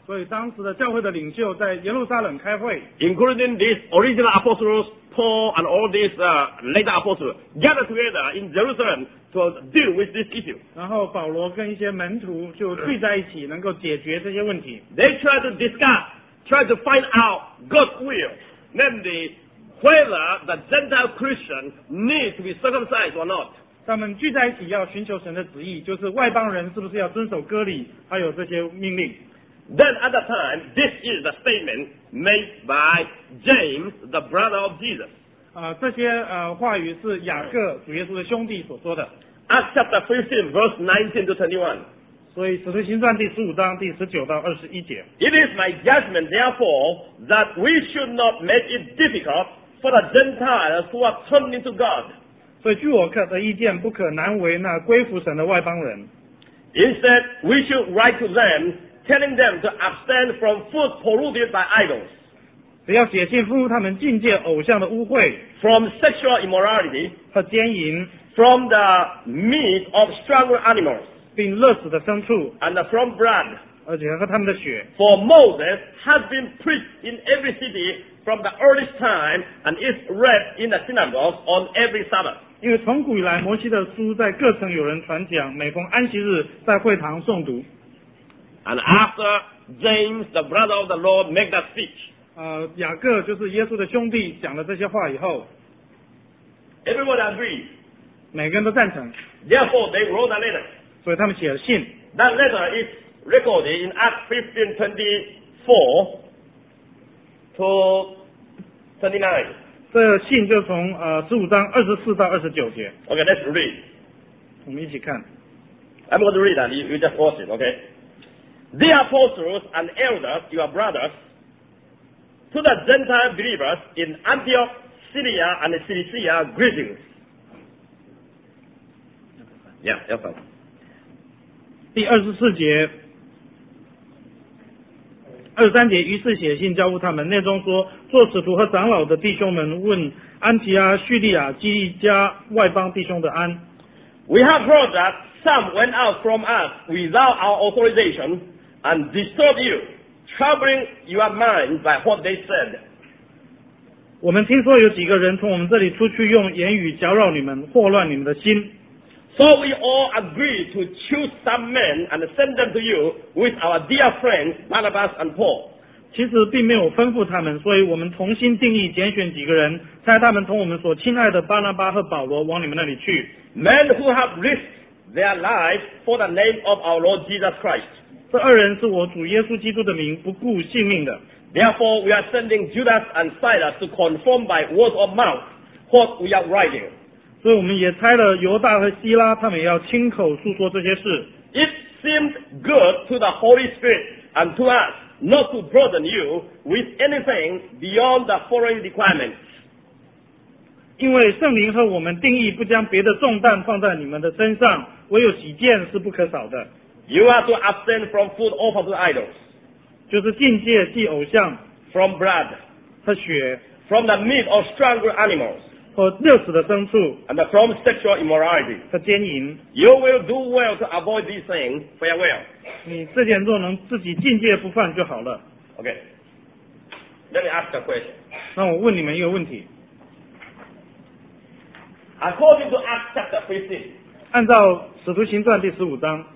Speaker 1: 所以当时的教会的领袖在耶路撒冷开会，
Speaker 2: including these original apostles, Paul and all these uh, later apostles, gathered together in Jerusalem to deal with this issue.
Speaker 1: 然后保罗跟一些门徒就聚在一起，能够解决这些问题。
Speaker 2: They tried to discuss, tried to find out God's will, namely whether the Gentile Christian needs to be circumcised or not.
Speaker 1: 他们聚在一起要寻求神的旨意，就是外邦人是不是要遵守割礼，还有这些命令。
Speaker 2: Then at the time, this is the statement made by James, the brother of Jesus.
Speaker 1: 啊、这些呃话语是雅各主耶稣的兄弟所说的。
Speaker 2: Acts chapter fifteen, verse nineteen to twenty-one.
Speaker 1: 所以使徒行传第十五章第十九到二十一节。
Speaker 2: It is my judgment, therefore, that we should not make it difficult for the Gentiles who are turned into God.
Speaker 1: 所以据我个的意见，不可难为那归服神的外邦人。
Speaker 2: Instead, we should write to them, telling them to abstain from food polluted by idols,
Speaker 1: 只要写信吩咐他们境界偶像的污秽
Speaker 2: from sexual immorality,
Speaker 1: 和奸淫，
Speaker 2: from the meat of strangled animals,
Speaker 1: 并勒死的牲畜，
Speaker 2: and from blood.
Speaker 1: 而且喝他们的血。
Speaker 2: For Moses has been preached in every city from the earliest time and is read in the synagogues on every Sabbath.
Speaker 1: 因为从古以来，摩西的书在各城有人传讲，每逢安息日在会堂诵读。
Speaker 2: And after James, the brother of the Lord, made that speech,
Speaker 1: 呃，雅各就是耶稣的兄弟，讲了这些话以后，
Speaker 2: everyone agreed.
Speaker 1: 每个人都赞成，
Speaker 2: Therefore, they wrote a letter.
Speaker 1: 所以他们写了信。
Speaker 2: That letter is recorded in Acts fifteen twenty-four to twenty-nine.
Speaker 1: 这信就从呃十五章二十四到二十九节，
Speaker 2: Okay, let's read.
Speaker 1: 我们一起看。
Speaker 2: I'm going to read that. You, you just watch it, okay? The apostles and elders, your brothers, to the Gentile believers in Antioch, Syria, and Cilicia, greetings. Yeah, that's fine.
Speaker 1: 第二十四节、二十三节，于是写信交付他们，内中说：做使徒和长老的弟兄们，问安提阿、叙利亚、基利家外邦弟兄的安。
Speaker 2: We have heard that some went out from us without our authorization and disturbed you, troubling your mind by what they said.
Speaker 1: 我们听说有几个人从我们这里出去，用言语搅扰你们，祸乱你们的心。
Speaker 2: So we all agreed to choose some men and send them to you with our dear friends Barnabas and Paul.
Speaker 1: 其实并没有吩咐他们，所以我们重新定义拣选几个人，差他们从我们所亲爱的巴拿巴和保罗往你们那里去。
Speaker 2: Men who have risked their lives for the name of our Lord Jesus Christ.
Speaker 1: 这二人是我主耶稣基督的名不顾性命的。
Speaker 2: Therefore, we are sending Judas and Silas to confirm by word of mouth what we are writing.
Speaker 1: 所以我们也差了犹大和希拉，他们也要亲口诉说这些事。
Speaker 2: It seemed good to the Holy Spirit and to us not to burden you with anything beyond the following requirements.
Speaker 1: 因为圣灵和我们定义不将别的重担放在你们的身上，唯有喜见是不可少的，
Speaker 2: You are to abstain from food offered to idols,
Speaker 1: 就是境界祭偶像
Speaker 2: from blood,
Speaker 1: 和血
Speaker 2: from the meat of strangled animals,
Speaker 1: 和热死的牲畜
Speaker 2: and from sexual immorality.
Speaker 1: 和奸淫。
Speaker 2: You will do well to avoid these things. Farewell.
Speaker 1: 你这点若能自己境界不犯就好了。
Speaker 2: Okay. Let me ask a question.
Speaker 1: 那我问你们一个问题：
Speaker 2: According to Acts chapter fifteen,
Speaker 1: 按照使徒行传第十五章，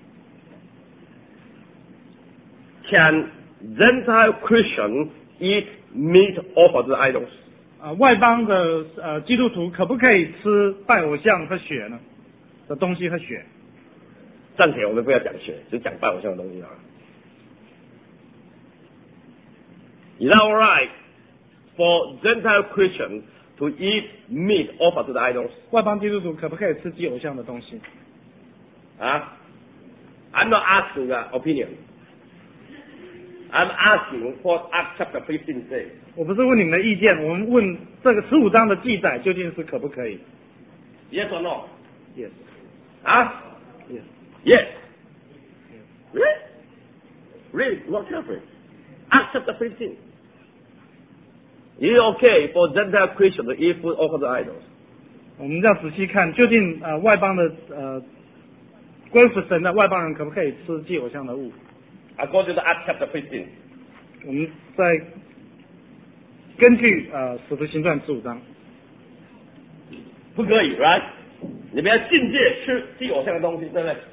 Speaker 2: can Gentile Christians eat meat offered to idols?
Speaker 1: 啊、外邦的呃基督徒可不可以吃拜偶像和血呢的东西和血？
Speaker 2: 暂且我们不要讲血，就讲拜偶像的东西啊。Is that all right for Gentile Christians to eat meat offered to the idols?
Speaker 1: 外邦基督徒可不可以吃祭偶像的东西？
Speaker 2: Huh? I'm not asking an opinion. I'm asking what Acts chapter fifteen says.
Speaker 1: 我不是问你们的意见，我们问这个十五章的记载究竟是可不可以
Speaker 2: Yes or no?
Speaker 1: ？Yes,
Speaker 2: Huh?
Speaker 1: yes.
Speaker 2: Yes. Really? Really? Look carefully. Acts chapter fifteen. Is it okay for Gentile Christians to eat food offered to idols?
Speaker 1: 我们要仔细看，究竟呃外邦的呃归服神的外邦人可不可以吃祭偶像的物？
Speaker 2: according to Acts chapter fifteen.
Speaker 1: 我们再根据呃《使徒行传》十五章，
Speaker 2: 不可以 ，right？ 你不要境界吃祭偶像的东西，对不对？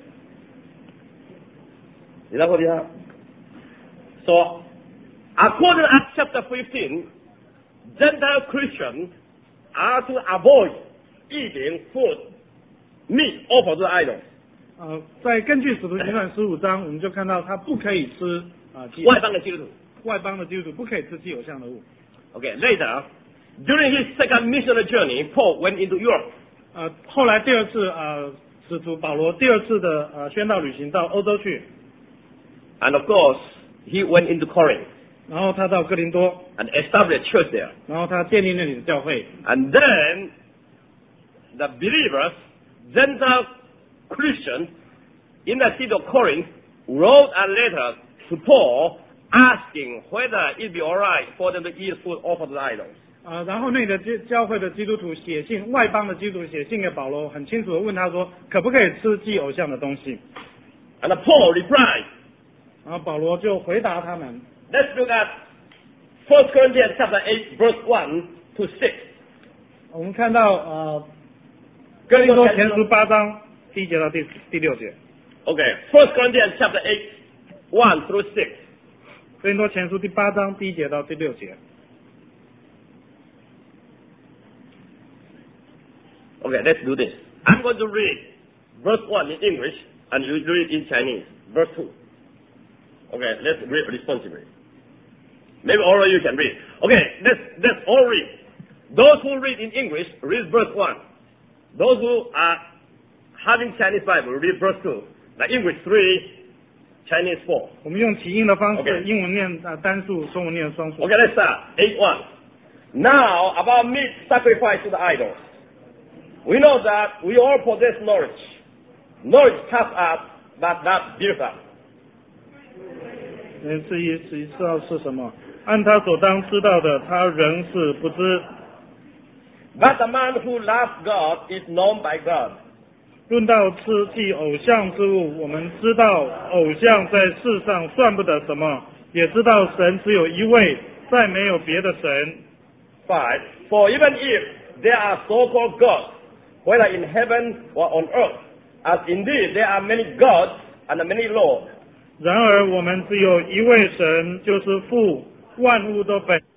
Speaker 2: 你来过地方说 ，according to Acts chapter fifteen, Gentile Christians are to avoid eating food, meat offered to idols.
Speaker 1: 呃，在根据《使徒行传》十五章，我们就看到他不可以吃啊、祭
Speaker 2: 外邦的基督徒。
Speaker 1: 外邦的基督徒不可以吃祭偶像的物。
Speaker 2: Okay, later, during his second missionary journey, Paul went into Europe.
Speaker 1: 呃，后来第二次呃，使徒保罗第二次的呃宣道旅行到欧洲去，
Speaker 2: And of course, he went into Corinth
Speaker 1: 然后他到哥林多，
Speaker 2: and established a church there.
Speaker 1: 然后他建立那里的教会，
Speaker 2: And then, the believers, Gentile Christians, in the city of Corinth, wrote a letter to Paul asking whether it be alright for them to eat food offered to idols.
Speaker 1: 啊，然后那个教教会的基督徒写信，外邦的基督徒写信给保罗，很清楚的问他说，可不可以吃祭偶像的东西？
Speaker 2: And Paul replied,
Speaker 1: 然后保罗就回答他们。
Speaker 2: let's look at First Corinthians chapter eight, verse one to six.
Speaker 1: 我们看到呃，哥林多前书八章第一节到第第六节，
Speaker 2: Okay, First Corinthians chapter eight, one through six.
Speaker 1: 哥林多前书第八章第一节到第六节。
Speaker 2: Okay, let's do this. I'm going to read verse one in English and you read in Chinese. Verse two. Okay, let's read responsibly. Maybe all of you can read. Okay, let's, let's all read. Those who read in English, read verse one. Those who are having Chinese Bible, read verse two. The English three, Chinese four.
Speaker 1: 我们用起音的方式
Speaker 2: Okay.
Speaker 1: 英文念呃单数，中文念双数。
Speaker 2: Okay, let's start. eight one. Now, about meat sacrificed to the idols. We know that we all possess knowledge. Knowledge puffs up, but not builds up.
Speaker 1: 嗯，至于知道是什么，按他所当知道的，他仍是不知。
Speaker 2: But the man who loves God is known by God.
Speaker 1: 论到吃祭偶像之物，我们知道偶像在世上算不得什么，也知道神只有一位，再没有别的神。
Speaker 2: five. For even if there are so-called gods, whether in heaven or on earth, as indeed there are many gods and many lords,
Speaker 1: 然而我们只有一位神，就是父万物都本。